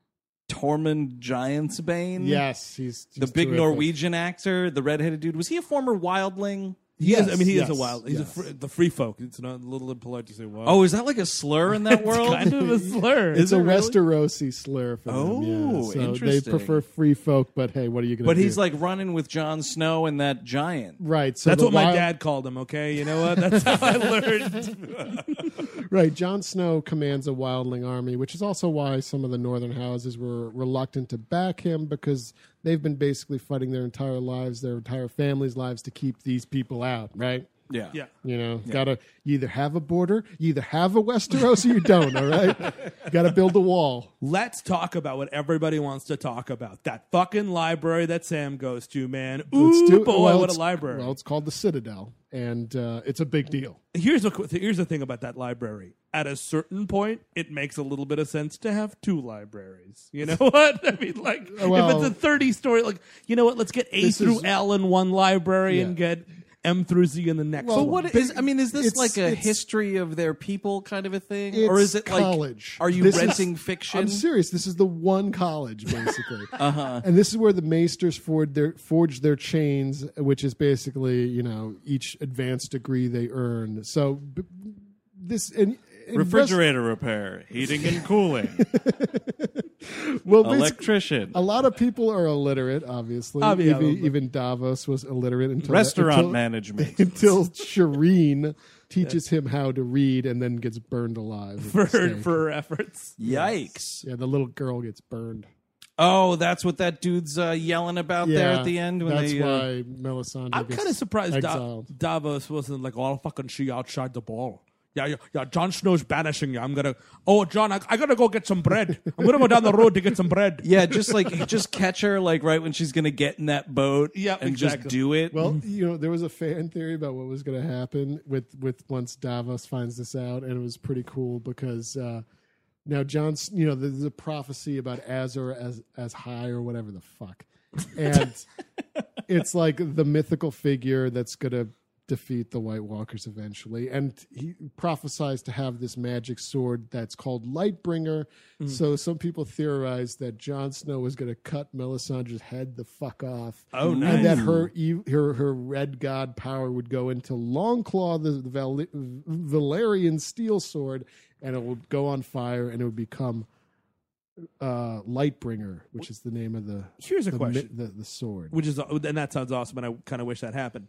Tormund Giantsbane. Yes, he's, The he's big terrific. Norwegian actor, the redheaded dude. Was he a former wildling? he is. I Yes, mean, he is yes, a wild. He's yes. a free, the free folk. It's not a little impolite to say wild. Oh, is that like a slur in that it's world? kind of a slur. It's is a it really? Westerosi slur for Oh, them. Yeah. So interesting. they prefer free folk, but hey, what are you going to But do? he's like running with Jon Snow and that giant. right. So That's the what my wild- dad called him. Okay, you know what? That's how I learned. Right, Jon Snow commands a wildling army, which is also why some of the northern houses were reluctant to back him because they've been basically fighting their entire lives, their entire families' lives to keep these people out, right? Yeah. Yeah. You know, gotta you either have a border, you either have a Westeros or you don't, all right? Gotta build a wall. Let's talk about what everybody wants to talk about. That fucking library that Sam goes to, man. Ooh, Let's do boy, well, what a it's- library. Well, it's called the Citadel, and uh, it's a big deal. here's, a, here's the thing about that library. At a certain point, it makes a little bit of sense to have two libraries. You know what? I mean, like, Well- if it's a thirty-story, like, you know what? Let's get A This through is- L in one library and Yeah. get M through Z in the next Well, one. What is? I mean, is this It's- like a it's- history of their people kind of a thing, It's or is it like college. Are you This is- renting fiction? I'm serious. This is the one college, basically. uh-huh. And this is where the maesters forged their, forged their chains, which is basically, you know, each advanced degree they earn. So b- this and, and Refrigerator repair, heating and cooling, rest- well, basically, electrician. a lot of people are illiterate. Obviously, Oh, yeah, even, but- even Davos was illiterate until Restaurant until, management. until Shireen teaches him how to read and then gets burned alive with for a her, stake. for her efforts. Yikes! Yeah, the little girl gets burned. Oh, that's what that dude's uh, yelling about there at the end when that's they. Uh, why Melisandre I'm gets kind of surprised Da- exiled. Davos wasn't like, oh, I'll fucking see you outside the ball. Yeah, yeah, yeah. Jon Snow's banishing you. I'm gonna. Oh, John, I, I gotta go get some bread. I'm gonna go down the road to get some bread. yeah, just like just catch her like right when she's gonna get in that boat. Yeah, and exactly. just do it. Well, you know, there was a fan theory about what was going to happen with, with once Davos finds this out, and it was pretty cool because uh, now John's, you know, there's a prophecy about Azor as as high or whatever the fuck, and it's like the mythical figure that's going to defeat the White Walkers eventually, and he prophesies to have this magic sword that's called Lightbringer. Mm. So some people theorize that Jon Snow was going to cut Melisandre's head the fuck off. Oh, And nice. that her ev- her her red god power would go into Longclaw, the, the Val- Valerian steel sword, and it would go on fire, and it would become uh, Lightbringer, which is the name of the Here's a the, question. mi- the, the sword. Which is, and that sounds awesome, and I kind of wish that happened.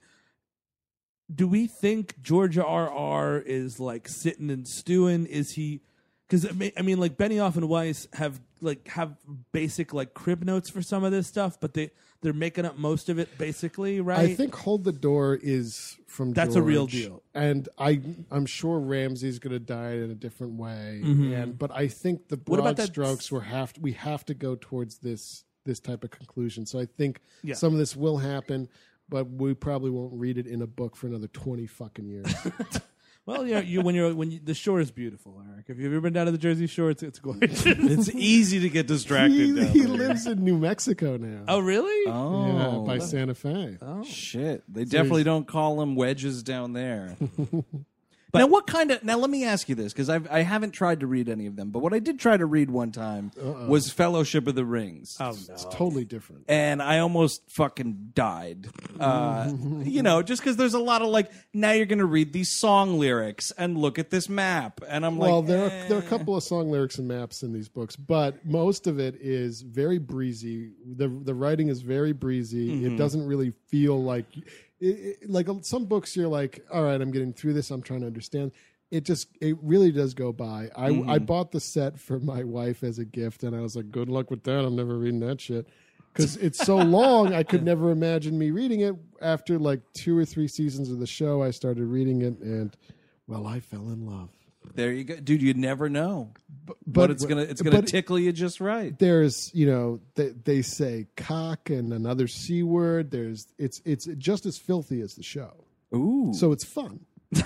Do we think George R R is like sitting and stewing? Is he? Because I mean, I mean, like Benioff and Weiss have like have basic like crib notes for some of this stuff, but they they're making up most of it basically, right? I think Hold the Door is from That's George, a real deal. and I I'm sure Ramsey's going to die in a different way. Mm-hmm. And but I think the What about broad that- strokes we have to, we have to go towards this this type of conclusion. So I think Yeah. some of this will happen, but we probably won't read it in a book for another twenty fucking years. Well, you know, you when you're when you, the shore is beautiful, Eric. If you've ever been down to the Jersey Shore, it's it's gorgeous. It's easy to get distracted. he down he there. lives in New Mexico now. Oh, really? Oh, yeah, by Santa Fe. shit! They definitely he's- don't call them wedges down there. Now, what kind of? Now, let me ask you this because I I haven't tried to read any of them, but what I did try to read one time was Fellowship of the Rings. Oh no. It's totally different. And I almost fucking died. Uh, you know, just because there's a lot of like, now you're going to read these song lyrics and look at this map. And I'm Well, like, there eh. are there are a couple of song lyrics and maps in these books, but most of it is very breezy. the The writing is very breezy. Mm-hmm. It doesn't really feel like it, it, like some books. You're like, all right, I'm getting through this. I'm trying to understand. It just it really does go by. I Mm-hmm. I bought the set for my wife as a gift, and I was like, good luck with that. I'm never reading that shit. Because it's so long, I could never imagine me reading it. After like two or three seasons of the show, I started reading it, and well, I fell in love. There you go, dude. You never know, but, but- it's gonna it's gonna but- tickle you just right. There's, you know, they, they say cock and another c word. There's, it's it's just as filthy as the show, Ooh, so it's fun.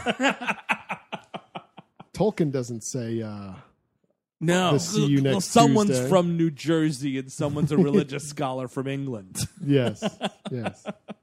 Tolkien doesn't say, uh, no, the see you next Well, someone's Tuesday. from New Jersey and someone's a religious scholar from England. Yes, yes.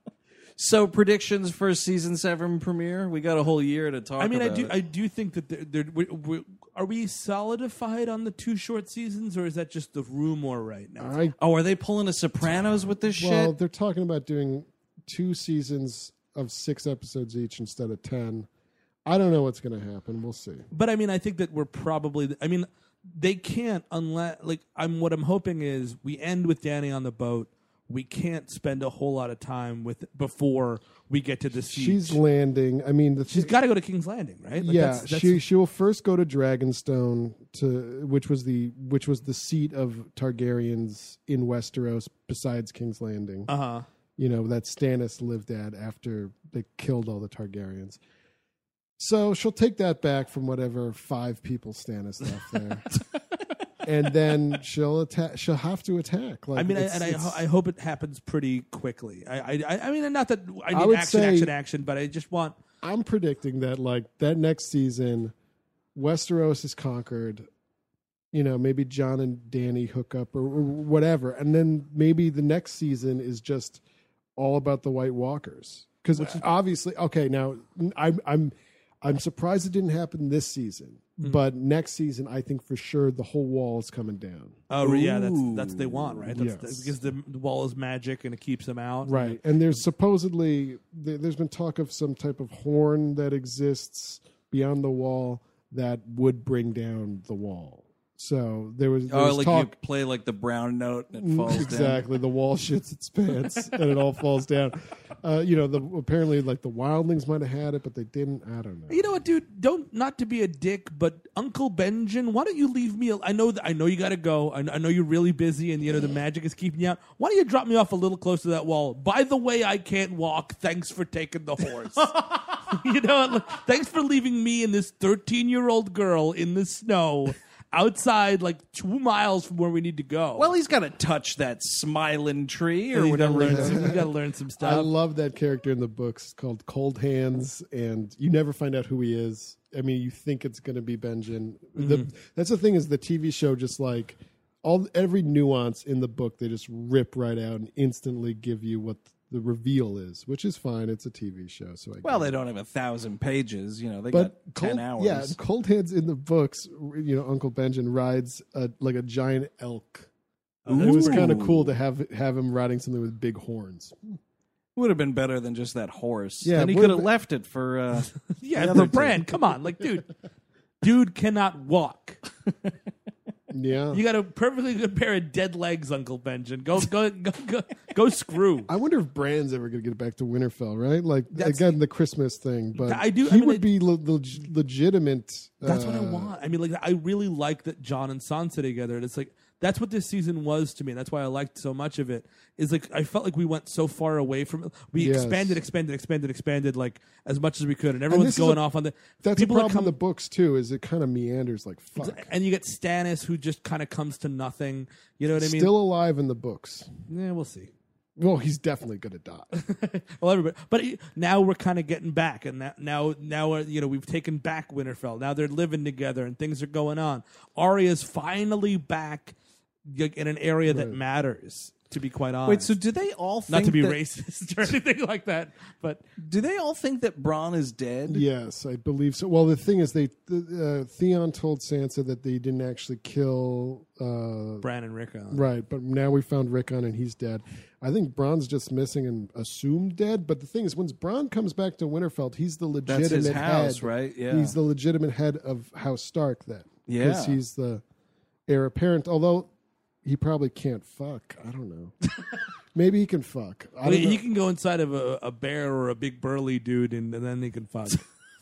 So predictions for season seven premiere? We got a whole year to talk. I mean, I about do. it. I do think that they're, they're, we we are we solidified on the two short seasons, or is that just the rumor right now? I oh, are they pulling a Sopranos with this well, shit? they're talking about doing two seasons of six episodes each instead of ten. I don't know what's going to happen. We'll see. But I mean, I think that we're probably. I mean, they can't unless like I'm. What I'm hoping is we end with Danny on the boat. We can't spend a whole lot of time with before we get to the siege. She's landing. I mean, the She's thi- got to go to King's Landing, right? Like yeah, that's, that's, she she will first go to Dragonstone, to which was the which was the seat of Targaryens in Westeros, besides King's Landing. uh huh. You know, that Stannis lived at after they killed all the Targaryens. So she'll take that back from whatever five people Stannis left there, and then she'll attack. She'll have to attack. Like I mean, I, it's- and I, it's- ho- I hope it happens pretty quickly. I, I, I- I mean, not that I I need would action, say- action, action, but I just want. I'm predicting that like that next season, Westeros is conquered. You know, maybe Jon and Dany hook up or, or whatever, and then maybe the next season is just all about the White Walkers. Because obviously, okay, now I'm I'm I'm surprised it didn't happen this season, but next season I think for sure the whole wall is coming down. Oh yeah, that's that's what they want, right? That's, Yes. that's because the, the wall is magic and it keeps them out. Right. And there's supposedly, there- there's been talk of some type of horn that exists beyond the wall that would bring down the wall. So there was, there oh, was like talk. you play like the brown note and it falls down. Exactly. The wall shits its pants and it all falls down. Uh, you know, the, apparently like the wildlings might have had it, but they didn't. I don't know. You know what, dude? Don't not to be a dick, but Uncle Benjen, why don't you leave me? al- I know that I know you got to go. I, I know you're really busy, and you know the magic is keeping you out. Why don't you drop me off a little closer to that wall? By the way, I can't walk. Thanks for taking the horse. You know, like, thanks for leaving me and this thirteen-year-old girl in the snow outside, like two miles from where we need to go. Well, he's got to touch that smiling tree or you gotta whatever. learn some, you gotta learn some I stuff. love that character in the books called Cold Hands, and you never find out who he is. I mean, you think it's going to be Benjen. The, that's the thing is the T V show just like all every nuance in the book they just rip right out and instantly give you what the reveal is, which is fine. It's a T V show, so I Well, get they it. don't have a thousand pages. You know, they But got ten Cold, hours. yeah, Cold Hands in the books. You know, Uncle Benjen rides a, like a giant elk. Oh, It was Ooh. kind of cool to have have him riding something with big horns. Would have been better than just that horse. Yeah, and he would could have have been- left it for. Uh, Yeah, the the other two. brand. Come on, like, dude, dude cannot walk. Yeah, You got a perfectly good pair of dead legs, Uncle Benjen. Go, go, go, go, go. Screw. I wonder if Bran's ever going to get back to Winterfell, right? Like That's- again, the Christmas thing, but I do- He I mean, would I- be le- leg- legitimate. That's what I uh, want. I mean, like, I really like that John and Sansa together. And it's like that's what this season was to me. That's why I liked so much of it. Is like I felt like we went so far away from it. We Yes. expanded, expanded, expanded, expanded like as much as we could, and everyone's this is going a- off on the. That's people a that problem come, in the books too. Is it kind of meanders like fuck. and you get Stannis who just kind of comes to nothing. You know what I mean? Still alive in the books. Yeah, we'll see. Well, he's definitely gonna die. Well, everybody, but it- now we're kind of getting back, and that, now, now uh, you know we've taken back Winterfell. Now they're living together, and things are going on. Arya's finally back like, in an area that Right. matters. To be quite honest, Wait, so do they all think not to be that, racist or anything like that, but do they all think that Bronn is dead? Yes, I believe so. Well, the thing is, they uh, Theon told Sansa that they didn't actually kill. Uh, Bran and Rickon. right, but now we found Rickon and he's dead. I think Bronn's just missing and assumed dead. But the thing is, when Bronn comes back to Winterfell, he's the legitimate That's his house, head. right? Yeah. He's the legitimate head of House Stark then. Yeah. Because he's the heir apparent. Although he probably can't fuck. I don't know. Maybe he can fuck. I I mean, don't he know. can go inside of a, a bear or a big burly dude, and, and then he can fuck.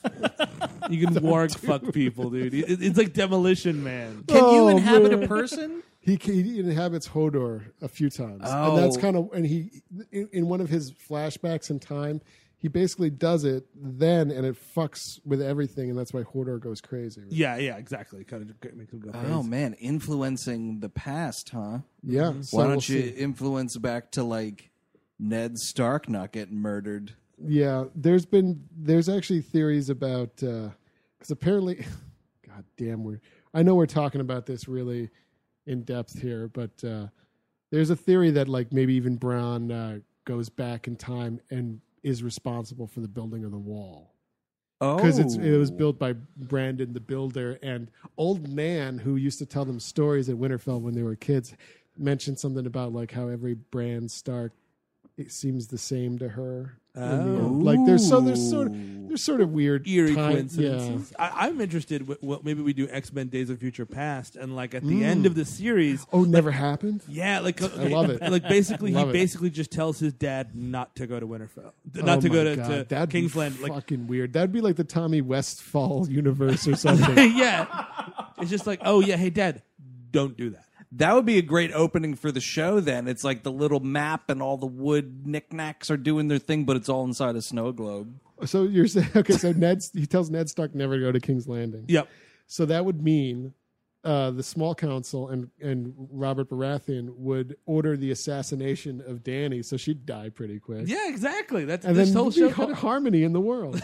You can warg fuck people, dude. It, it's like Demolition Man. Can you Oh, inhabit man. a person? He, he inhabits Hodor a few times, Oh. and that's kind of and he in, in one of his flashbacks in time, he basically does it then, and it fucks with everything, and that's why Hodor goes crazy. Right? Yeah, yeah, exactly. Kind of makes him go crazy. Oh man, influencing the past, huh? Yeah. so Why don't we'll you see. influence back to like Ned Stark not getting murdered? Yeah, there's been there's actually theories about because apparently, God damn, we're I know we're talking about this really in depth here, but uh, there's a theory that like maybe even Bronn uh, goes back in time and is responsible for the building of the wall Oh, because it's it was built by Brandon the Builder, and old Nan, who used to tell them stories at Winterfell when they were kids, mentioned something about like how every Bran Stark it seems the same to her. in the end. Like there's so there's sort of there's sort of weird Eerie time- coincidences. I, I'm interested. W- well, maybe we do X Men: Days of Future Past, and like at the end of the series, Yeah. Oh, never happened. yeah, like uh, I love it. Like basically, he Love it. basically just tells his dad not to go to Winterfell, not Oh to go my to, God, to that'd be Kingsland. Like, fucking weird. That'd be like the Tommy Westfall universe or something. yeah, it's just like, oh yeah, hey dad, don't do that. that would be a great opening for the show. Then it's like the little map and all the wood knickknacks are doing their thing, but it's all inside a snow globe. So you're saying okay? So Ned he tells Ned Stark never to go to King's Landing. Yep. So that would mean uh, the Small Council and and Robert Baratheon would order the assassination of Dany, so she'd die pretty quick. Yeah, exactly. That's And this then whole there'd show. be ha- harmony in the world.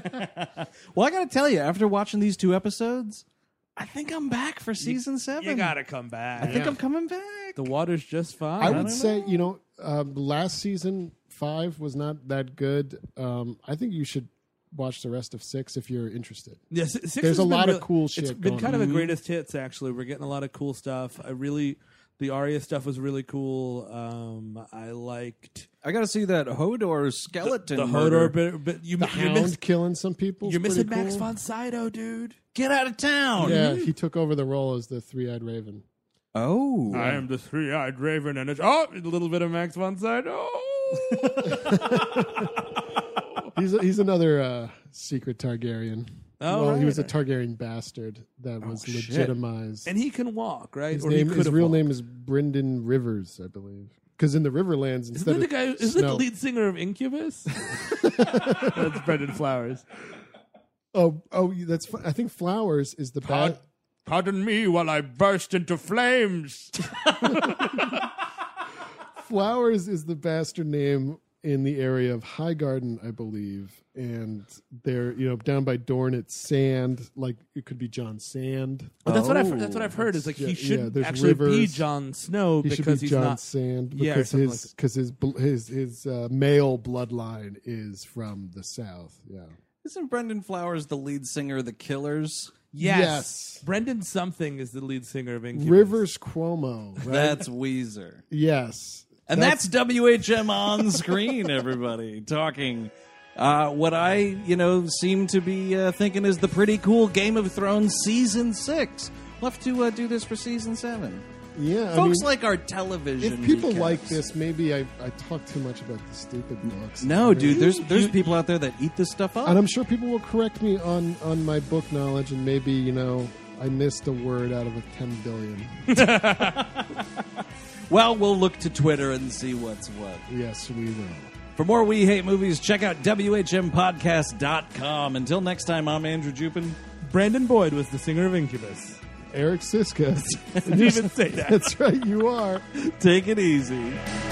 Well, I got to tell you, after watching these two episodes, I think I'm back for season seven. You gotta come back. I think I'm coming back. The water's just fine. I would say, you know, um, last season five was not that good. Um, I think you should watch the rest of six if you're interested. Yeah, si- six There's has a been lot of real- cool It's shit been going kind of a on. greatest hits. Actually, we're getting a lot of cool stuff. I really, the Arya stuff was really cool. Um, I liked I got to see that Hodor skeleton. the murder. Hodor, but, but you, The you Hound missed, killing some people. you're missing pretty Max cool. von Sydow, dude. Get out of town. Yeah, he took over the role as the three-eyed raven. Oh. I am the three-eyed raven, and it's oh, a little bit of Max von Sydow. He's he's another uh, secret Targaryen. Oh, well, right, he was a right. Targaryen bastard that was shit. legitimized. And he can walk, right? his Or name, he his could real walked. name is Brynden Rivers, I believe. Because in the Riverlands, Isn't instead that the of guy? Isn't snow, that the lead singer of Incubus? That's Brendan Flowers. oh oh, that's fu- I think Flowers is the Pard- bad. Pardon me while I burst into flames. Flowers is the bastard name in the area of Highgarden, I believe, and they're you know down by Dorne. It's Sand, like it could be John Sand. But that's what I've Oh. that's what I've heard. Is like Yeah, he yeah, shouldn't there's actually be rivers. Jon Snow He should because be he's John not. Sand Yeah, or because something his like because his bl- his his uh, male bloodline is from the south. Yeah. Isn't Brendan Flowers the lead singer of the Killers? Yes. Yes. Brendan something is the lead singer of Incubus. Rivers Cuomo, right? That's Weezer. yes. And that's, W H M on screen, everybody, talking uh, what I, you know, seem to be uh, thinking is the pretty cool Game of Thrones Season six. We'll have to uh, do this for Season seven. yeah. I Folks mean, like our television if people recaps. like this, maybe I, I talk too much about the stupid books. No, I mean, dude, there's there's people out there that eat this stuff up. And I'm sure people will correct me on, on my book knowledge, and maybe you know I missed a word out of a ten billion. Well, we'll look to Twitter and see what's what. Yes, we will. For more We Hate Movies, check out W H M podcast dot com. Until next time, I'm Andrew Jupin. Brandon Boyd was the singer of Incubus. Eric Siska. Didn't even say that. That's right, you are. Take it easy.